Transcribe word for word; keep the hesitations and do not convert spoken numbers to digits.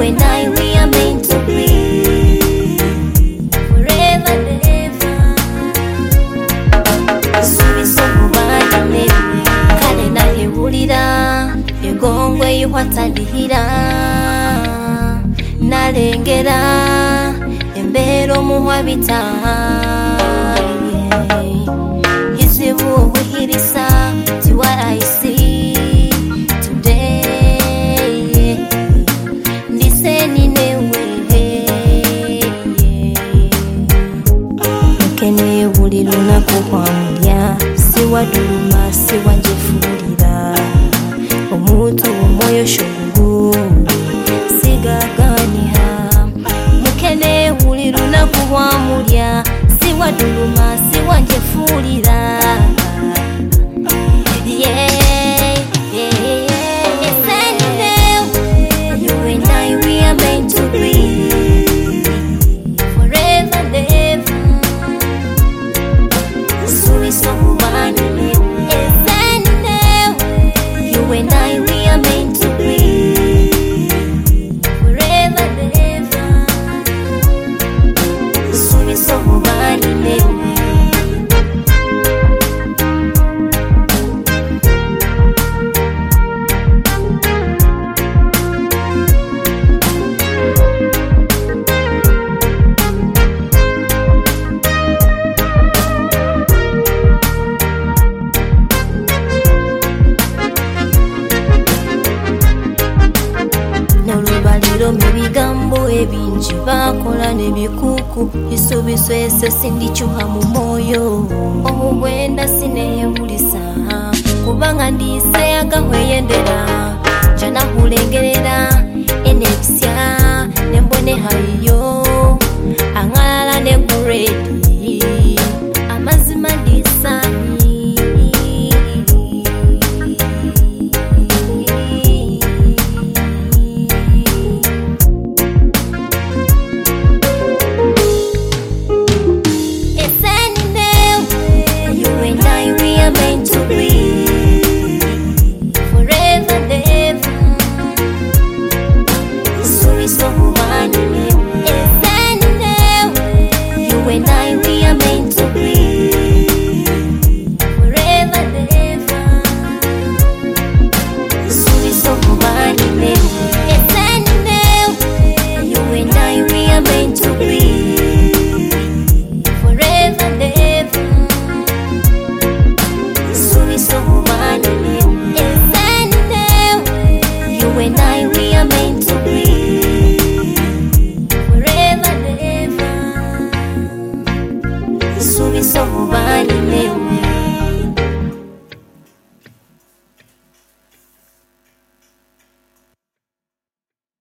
and I, we are meant to be forever and ever. Sweet song bani kale na hebulira egongwe yuhatandihira nalengera embero muhabita izibu wihirisa to what I see today. Niseni newe mkene buliruna kukwamya siwa duluma siwa njefulira omutu omoyo shungu sigaganiha mkene buliruna kukwamulya siwa duluma siwa njefulira. Yeah, yeah, yeah. Yes, I know you and I, we are meant to be forever and ever. Sweet song bani. Yes, I know you and I, we are meant to be forever and ever. Sweet song bani. Mebigambo ebinji bakola nebikuku isubiso ese sindichuha mu moyo obwenda sinehebulisa kubanga ndise agahweyendera jana kulengerera